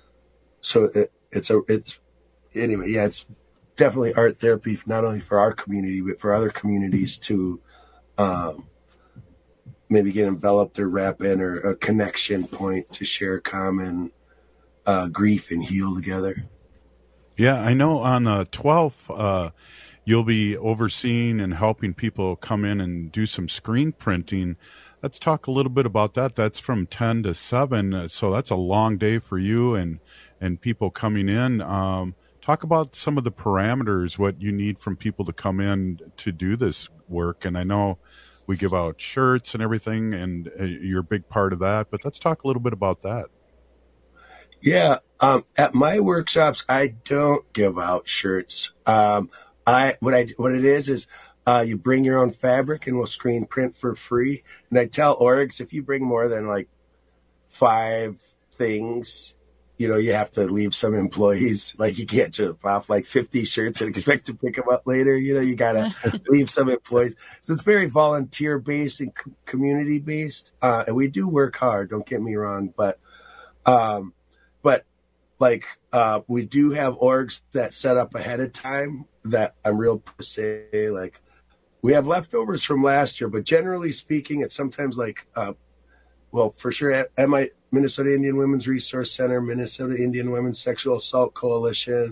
so it, it's a, it's anyway, yeah, it's definitely art therapy, not only for our community, but for other communities to, um, maybe get enveloped or wrap in or a connection point to share common uh, grief and heal together. Yeah, I know on the twelfth, uh, you'll be overseeing and helping people come in and do some screen printing. Let's talk a little bit about that. That's from ten to seven, so that's a long day for you and, and people coming in. Um, talk about some of the parameters, what you need from people to come in to do this work. And I know we give out shirts and everything, and uh, you're a big part of that. But let's talk a little bit about that. Yeah. Um, at my workshops, I don't give out shirts. Um, I what I what it is is uh, you bring your own fabric, and we'll screen print for free. And I tell orgs, if you bring more than like five things, you know, you have to leave some employees. Like you can't jump off like fifty shirts and expect to pick them up later. You know, you got to leave some employees. So it's very volunteer based and c- community based. Uh, and we do work hard. Don't get me wrong. But, um, but like, uh, we do have orgs that set up ahead of time that I'm real to say, like we have leftovers from last year, but generally speaking, it's sometimes like, uh, well, for sure at, at my Minnesota Indian Women's Resource Center, Minnesota Indian Women's Sexual Assault Coalition,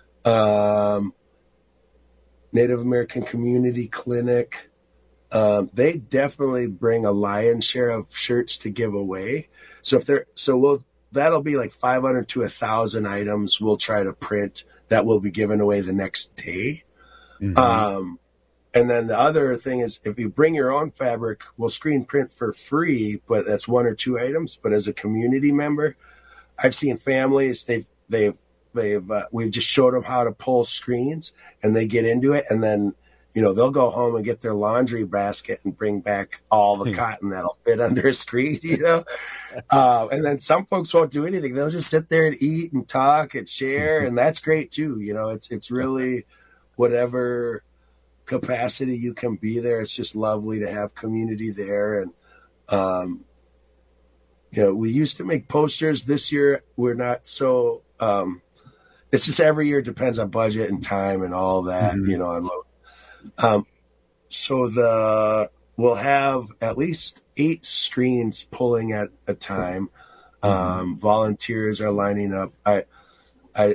um, Native American Community Clinic. Um, they definitely bring a lion's share of shirts to give away. So if they're, so we'll, that'll be like five hundred to a thousand items we'll try to print that will be given away the next day. Mm-hmm. Um, And then the other thing is if you bring your own fabric, we'll screen print for free, but that's one or two items. But as a community member, I've seen families, they've, they've, they've, uh, we've just showed them how to pull screens and they get into it. And then, you know, they'll go home and get their laundry basket and bring back all the cotton that'll fit under a screen, you know? Uh, and then some folks won't do anything. They'll just sit there and eat and talk and share. And that's great too. You know, it's, it's really whatever capacity you can be there. It's just lovely to have community there. And, um, you know, we used to make posters. This year, we're not so, um, it's just every year depends on budget and time and all that, mm-hmm. you know, and, um, so the, we'll have at least eight screens pulling at a time. Um, mm-hmm. Volunteers are lining up. I, I,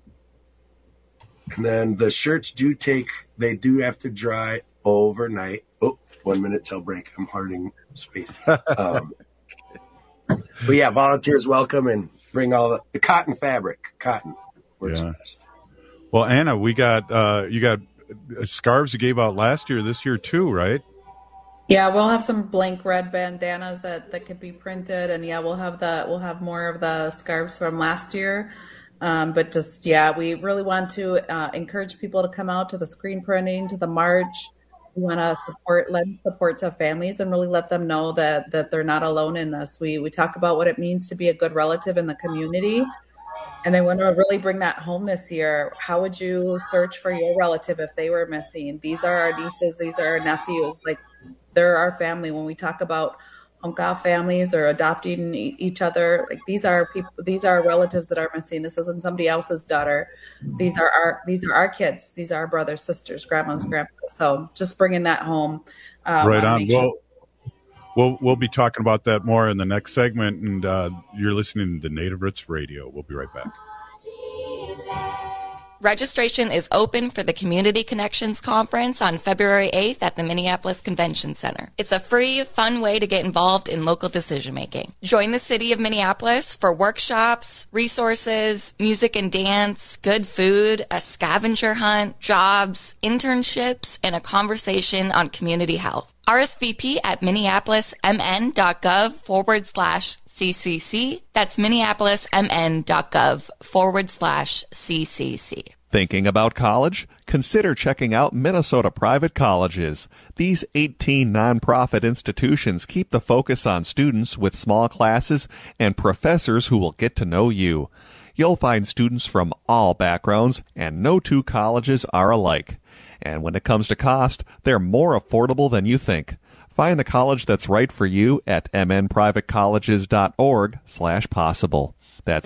and then the shirts do take, they do have to dry overnight. Oh, one minute till break. I'm hoarding space. Um, but yeah, volunteers welcome and bring all the, the cotton fabric. Cotton works yeah. best. Well, Anna, we got, uh, you got scarves you gave out last year, this year too, right? Yeah, we'll have some blank red bandanas that, that could be printed. And yeah, we'll have the, we'll have more of the scarves from last year. Um, but just, yeah, we really want to uh, encourage people to come out to the screen printing, to the march. We want to support, lend support to families and really let them know that that they're not alone in this. We we talk about what it means to be a good relative in the community. And I want to really bring that home this year. How would you search for your relative if they were missing? These are our nieces. These are our nephews. Like, they're our family. When we talk about Onka families or adopting e- each other, like, these are people, these are relatives that are missing. This isn't somebody else's daughter. These are our, these are our kids. These are our brothers, sisters, grandmas, grandpas. So just bringing that home. Um, right on. Sure- Well, we'll we'll be talking about that more in the next segment. And uh, you're listening to Native Roots Radio. We'll be right back. Registration is open for the Community Connections Conference on February eighth at the Minneapolis Convention Center. It's a free, fun way to get involved in local decision-making. Join the city of Minneapolis for workshops, resources, music and dance, good food, a scavenger hunt, jobs, internships, and a conversation on community health. R S V P at minneapolismn.gov forward slash CCC. That's minneapolismn.gov forward slash CCC. Thinking about college? Consider checking out Minnesota Private Colleges. These eighteen nonprofit institutions keep the focus on students with small classes and professors who will get to know you. You'll find students from all backgrounds, and no two colleges are alike. And when it comes to cost, they're more affordable than you think. Find the college that's right for you at mnprivatecolleges.org slash possible. That's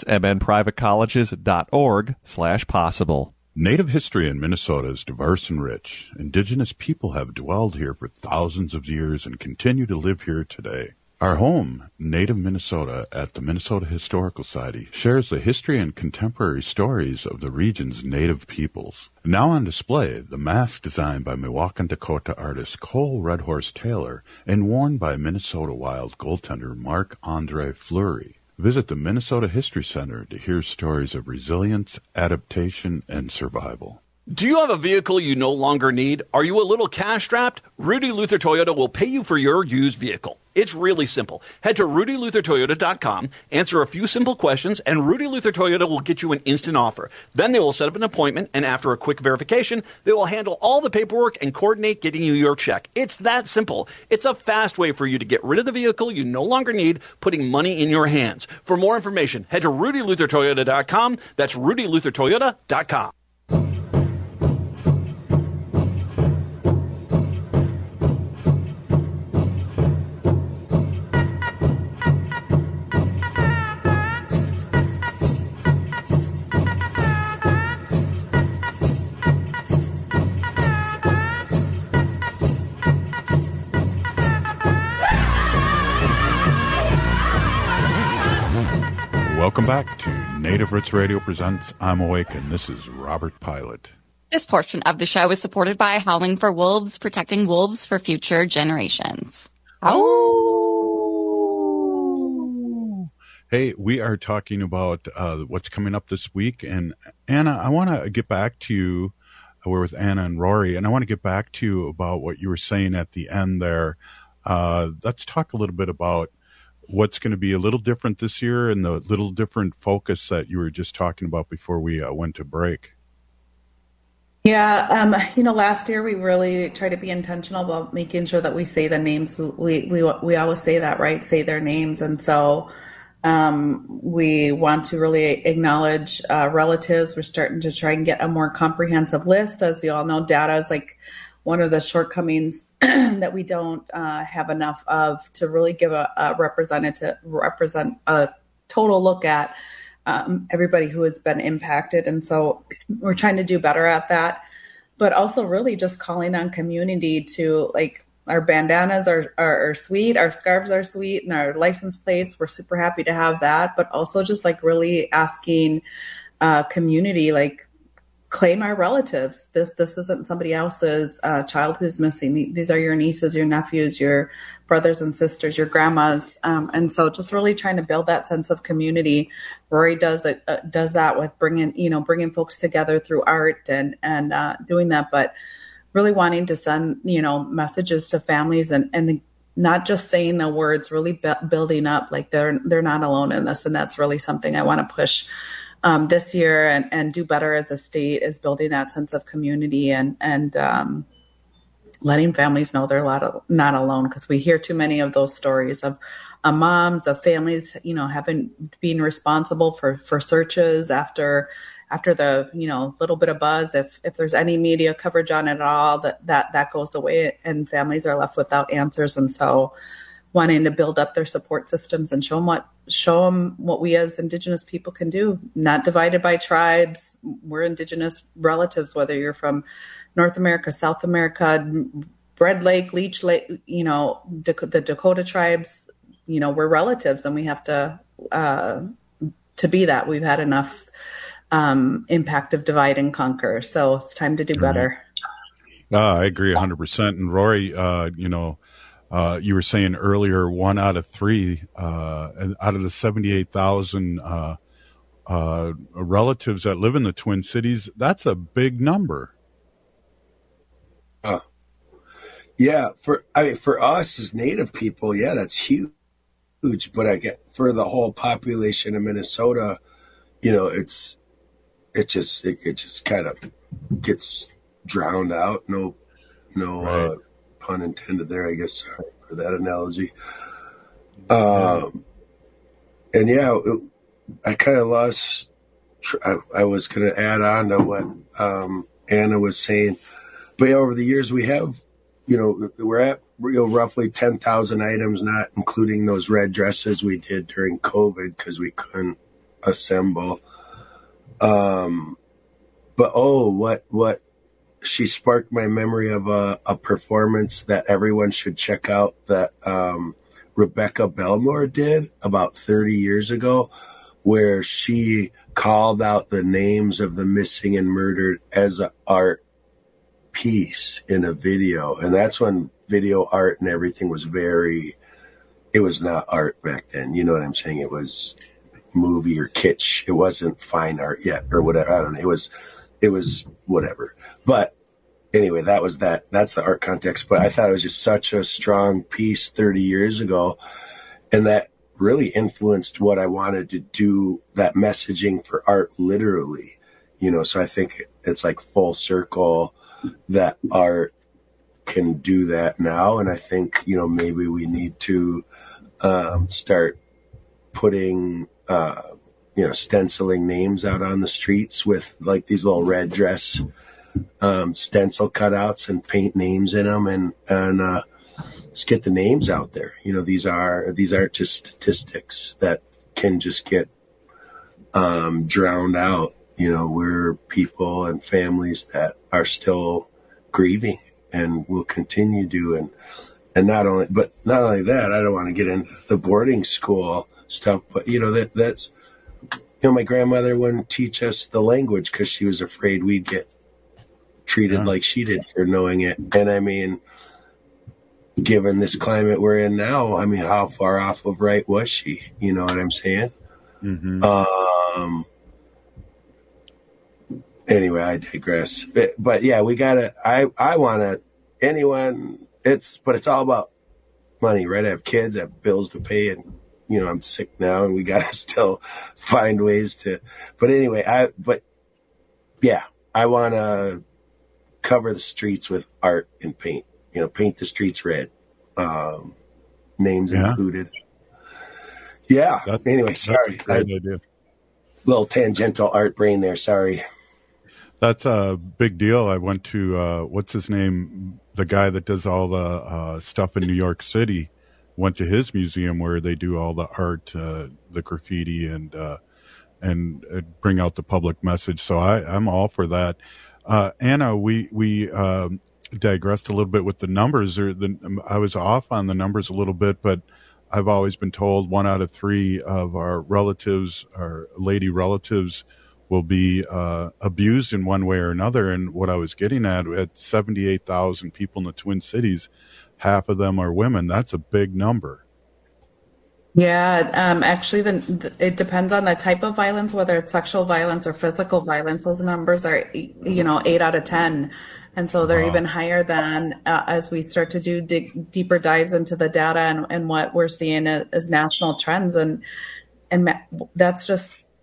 mnprivatecolleges.org slash possible. Native history in Minnesota is diverse and rich. Indigenous people have dwelled here for thousands of years and continue to live here today. Our home, Native Minnesota, at the Minnesota Historical Society, shares the history and contemporary stories of the region's Native peoples. Now on display, the mask designed by Milwaukee, Dakota artist Cole Red Horse Taylor and worn by Minnesota Wild goaltender Marc-Andre Fleury. Visit the Minnesota History Center to hear stories of resilience, adaptation, and survival. Do you have a vehicle you no longer need? Are you a little cash-strapped? Rudy Luther Toyota will pay you for your used vehicle. It's really simple. Head to rudy luther toyota dot com, answer a few simple questions, and Rudy Luther Toyota will get you an instant offer. Then they will set up an appointment, and after a quick verification, they will handle all the paperwork and coordinate getting you your check. It's that simple. It's a fast way for you to get rid of the vehicle you no longer need, putting money in your hands. For more information, head to rudy luther toyota dot com. That's rudy luther toyota dot com. Welcome back to Native Roots Radio presents I'm Awake, and this is Robert Pilot. This portion of the show is supported by Howling for Wolves, protecting wolves for future generations. Oh! Hey, we are talking about uh, what's coming up this week, and Anna, I want to get back to you. We're with Anna and Rory, and I want to get back to you about what you were saying at the end there. Uh, let's talk a little bit about what's going to be a little different this year and the little different focus that you were just talking about before we uh, went to break. Yeah, um, you know, last year we really tried to be intentional about making sure that we say the names. We we we always say that, right? Say their names, and so um, we want to really acknowledge uh, relatives. We're starting to try and get a more comprehensive list. As you all know, data is like one of the shortcomings that we don't uh, have enough of to really give a, a representative represent a total look at um, everybody who has been impacted. And so we're trying to do better at that, but also really just calling on community to, like, our bandanas are, are, are sweet, our scarves are sweet, and our license plates, we're super happy to have that, but also just like really asking uh, community, like, claim our relatives. This this isn't somebody else's uh, child who's missing. These are your nieces, your nephews, your brothers and sisters, your grandmas, um, and so just really trying to build that sense of community. Rory does it, uh, does that with bringing you know bringing folks together through art and and uh, doing that, but really wanting to send you know messages to families and and not just saying the words, really bu- building up like they're they're not alone in this, and that's really something I want to push. um, this year and, and do better as a state is building that sense of community and, and um, letting families know they're not alone, because we hear too many of those stories of uh, moms, of families, you know, having being responsible for, for searches after after the, you know, little bit of buzz. If if there's any media coverage on it at all, that, that, that goes away and families are left without answers. And so wanting to build up their support systems and show them what show them what we as Indigenous people can do, not divided by tribes. We're Indigenous relatives, whether you're from North America, South America, Red Lake, Leech Lake, you know, Dak- the Dakota tribes, you know, we're relatives, and we have to, uh, to be that. We've had enough um, impact of divide and conquer. So it's time to do better. Uh, I agree one hundred percent. And Rory, uh, you know, uh, you were saying earlier, one out of three, uh, out of the seventy-eight thousand uh, uh, relatives that live in the Twin Cities, that's a big number. Uh, yeah, for I mean, for us as Native people, yeah, that's huge. But I get for the whole population of Minnesota, you know, it's it just it, it just kind of gets drowned out. No, no right. uh, pun intended there, I guess. Sorry for that analogy. Um, and yeah, it, I kind of lost. I, I was going to add on to what um, Anna was saying. But yeah, over the years, we have, you know, we're at you know, roughly ten thousand items, not including those red dresses we did during COVID because we couldn't assemble. Um, but, oh, what, what, she sparked my memory of a, a performance that everyone should check out that um, Rebecca Belmore did about thirty years ago, where she called out the names of the missing and murdered as an art piece in a video. And that's when video art and everything was very, it was not art back then. You know what I'm saying? It was movie or kitsch. It wasn't fine art yet or whatever. I don't know. It was, it was whatever. But anyway, that was that, that's the art context. But I thought it was just such a strong piece thirty years ago. And that really influenced what I wanted to do, that messaging for art literally, you know, so I think it's like full circle that art can do that now. And I think, you know, maybe we need to um, start putting, uh, you know, stenciling names out on the streets with like these little red dress um, stencil cutouts and paint names in them and, and uh, let's get the names out there. You know, these are, these aren't just statistics that can just get um, drowned out. You know, we're people and families that are still grieving and will continue to. And, and not only, but not only that, I don't want to get into the boarding school stuff, but you know, that that's, you know, my grandmother wouldn't teach us the language because she was afraid we'd get treated yeah. like she did for knowing it. And I mean, given this climate we're in now, I mean, how far off of right was she? You know what I'm saying? Mm-hmm. Um, Anyway, I digress. But, but yeah, we gotta, I, I want to, anyone, it's, but it's all about money, right? I have kids, I have bills to pay, and, you know, I'm sick now, and we gotta still find ways to, but anyway, I, but yeah, I want to cover the streets with art and paint, you know, paint the streets red, um, names yeah. included. Yeah. That's, anyway, that's sorry. A great I, idea. Little tangential art brain there. Sorry. That's a big deal. I went to, uh, what's his name? The guy that does all the uh, stuff in New York City, went to his museum where they do all the art, uh, the graffiti, and uh, and uh, bring out the public message. So I, I'm all for that. Uh, Anna, we we um, digressed a little bit with the numbers. Or the, I was off on the numbers a little bit, but I've always been told one out of three of our relatives, our lady relatives, will be uh, abused in one way or another. And what I was getting at, at seventy-eight thousand people in the Twin Cities, half of them are women. That's a big number. Yeah, um, actually, the, the, it depends on the type of violence, whether it's sexual violence or physical violence. Those numbers are, you know, eight out of ten. And so they're wow. even higher than uh, as we start to do dig, deeper dives into the data and, and what we're seeing as, as national trends. And, and that's just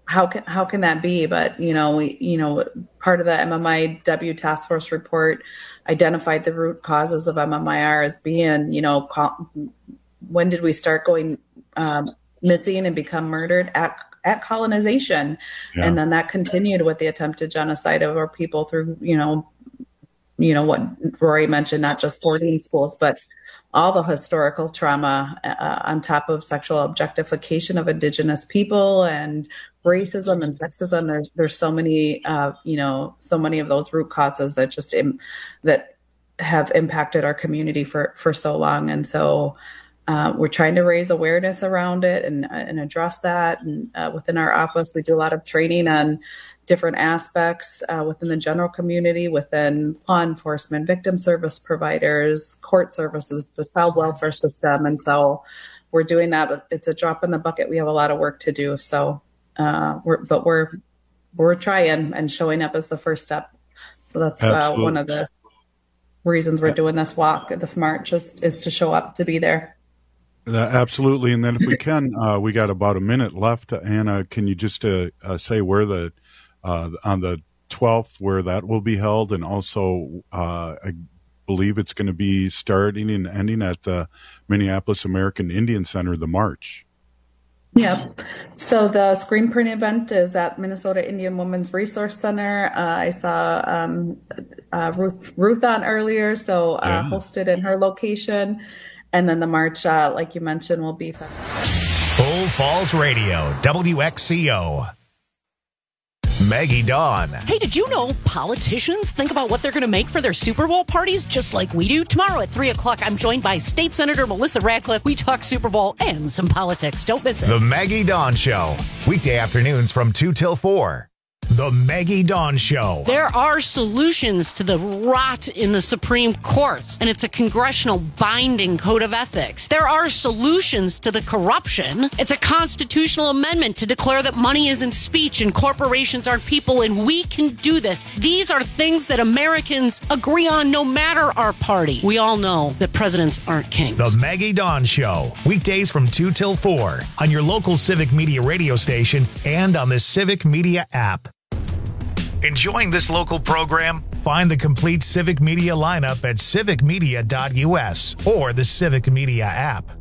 how can how can that be? But you know, we you know, part of the M M I W task force report identified the root causes of M M I R as being, you know, when did we start going um, missing and become murdered at at colonization, yeah. And then that continued with the attempted genocide of our people through, you know, you know what Rory mentioned, not just boarding schools, but all the historical trauma uh, on top of sexual objectification of Indigenous people and racism and sexism. There's there's so many, uh, you know, so many of those root causes that just Im- that have impacted our community for for so long, and so. Uh, we're trying to raise awareness around it and, and address that. And uh, within our office, we do a lot of training on different aspects uh, within the general community, within law enforcement, victim service providers, court services, the child welfare system. And so we're doing that, but it's a drop in the bucket. We have a lot of work to do. So, uh, we're, but we're, we're trying, and showing up as the first step. So that's uh, one of the reasons we're doing this walk, this march, is, is to show up, to be there. Uh, absolutely. And then if we can, uh, we got about a minute left. Anna, can you just uh, uh, say where the, uh, on the twelfth, where that will be held? And also, uh, I believe it's going to be starting and ending at the Minneapolis American Indian Center, the march. Yeah. So the screen print event is at Minnesota Indian Women's Resource Center. Uh, I saw um, uh, Ruth, Ruth on earlier, so uh, yeah. hosted in her location. And then the march, uh, like you mentioned, will be from Bull Falls Radio, W X C O. Maggie Dawn. Hey, did you know politicians think about what they're going to make for their Super Bowl parties just like we do? Tomorrow at three o'clock, I'm joined by State Senator Melissa Radcliffe. We talk Super Bowl and some politics. Don't miss it. The Maggie Dawn Show. Weekday afternoons from two till four. The Maggie Dawn Show. There are solutions to the rot in the Supreme Court, and it's a congressional binding code of ethics. There are solutions to the corruption. It's a constitutional amendment to declare that money isn't speech and corporations aren't people, and we can do this. These are things that Americans agree on no matter our party. We all know that presidents aren't kings. The Maggie Dawn Show. Weekdays from two till four on your local Civic Media radio station and on the Civic Media app. Enjoying this local program? Find the complete Civic Media lineup at civic media dot u s or the Civic Media app.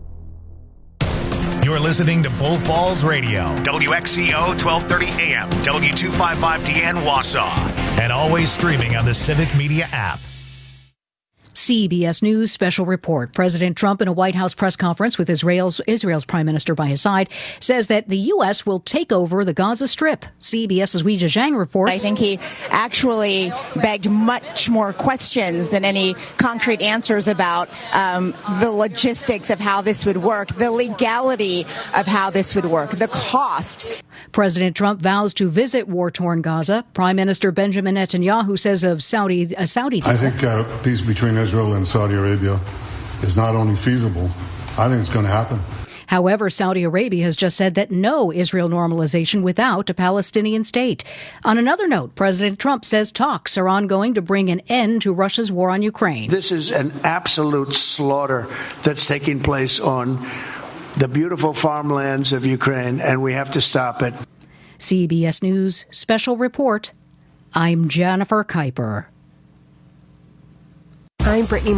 You're listening to Bull Falls Radio, W X C O twelve thirty A M, W two fifty-five D N Wausau, and always streaming on the Civic Media app. C B S News special report. President Trump, in a White House press conference with Israel's Israel's prime minister by his side, says that the U S will take over the Gaza Strip. CBS's Weijia Zhang reports. I think he actually begged much more questions than any concrete answers about um, the logistics of how this would work, the legality of how this would work, the cost. President Trump vows to visit war-torn Gaza. Prime Minister Benjamin Netanyahu says of Saudi uh, Saudi. I think uh, peace between Israel and Saudi Arabia is not only feasible, I think it's going to happen. However, Saudi Arabia has just said that no Israel normalization without a Palestinian state. On another note, President Trump says talks are ongoing to bring an end to Russia's war on Ukraine. This is an absolute slaughter that's taking place on the beautiful farmlands of Ukraine, and we have to stop it. C B S News special report. I'm Jennifer Kuiper. I'm Brittany